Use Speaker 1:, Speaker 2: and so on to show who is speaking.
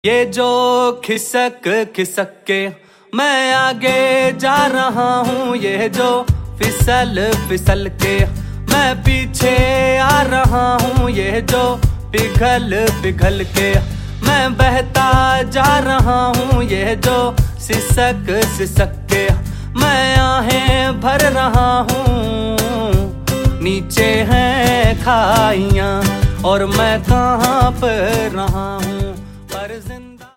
Speaker 1: ये जो खिसक खिसक के मैं आगे जा रहा हूँ, ये जो फिसल फिसल के मैं पीछे आ रहा हूँ, ये जो पिघल पिघल के मैं बहता जा रहा हूँ, ये जो सिसक सिसक के मैं आहें भर रहा हूँ। नीचे हैं खाइयाँ और मैं कांप रहा हूँ।